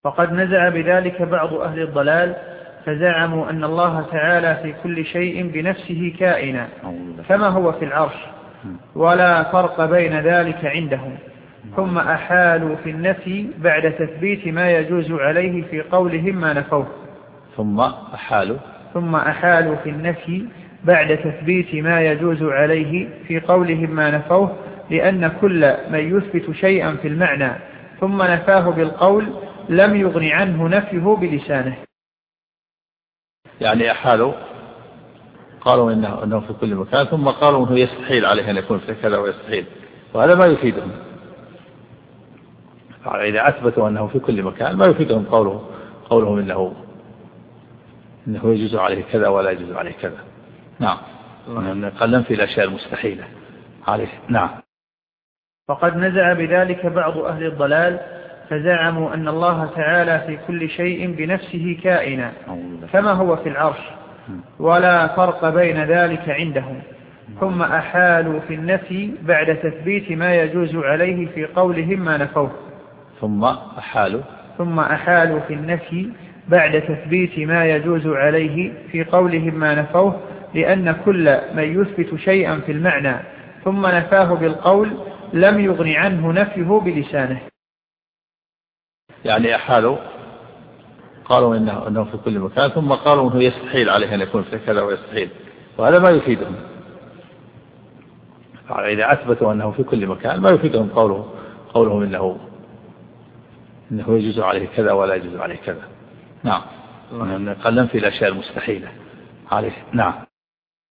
وقد نزع بذلك بعض أهل الضلال فزعموا أن الله تعالى في كل شيء بنفسه كائنا كما هو في العرش، ولا فرق بين ذلك عندهم، ثم أحالوا في النفي بعد تثبيت ما يجوز عليه في قولهم ما نفوه. ثم أحالوا في النفي بعد تثبيت ما يجوز عليه في قولهم ما نفوه، لأن كل من يثبت شيئا في المعنى ثم نفاه بالقول لم يغن عنه نفيه بلسانه. يعني أحالوا، قالوا إنه في كل مكان، ثم قالوا إنه يستحيل عليه أن يكون في كذا ويستحيل، وهذا ما يفيدهم. إذا أثبتوا أنه في كل مكان ما يفيدهم قولهم إنه يجوز عليه كذا ولا يجوز عليه كذا. نعم، قال ننفي الأشياء المستحيلة عليه. نعم. وقد نزع بذلك بعض أهل الضلال فزعموا أن الله تعالى في كل شيء بنفسه كائنا كما هو في العرش، ولا فرق بين ذلك عندهم، ثم أحالوا في النفي بعد تثبيت ما يجوز عليه في قولهم ما نفوه. ثم أحالوا في النفي بعد تثبيت ما يجوز عليه في قولهم ما نفوه، لأن كل من يثبت شيئا في المعنى ثم نفاه بالقول لم يغن عنه نفيه بلسانه. يعني أحالوا، قالوا إنه في كل مكان، ثم قالوا إنه يستحيل عليه أن يكون في كذا ويستحيل، وهذا ما يفيدهم. إذا أثبتوا أنه في كل مكان ما يفيدهم قولهم إنه يجوز عليه كذا ولا يجوز عليه كذا. نعم، قال ننفي الأشياء المستحيلة عليه. نعم.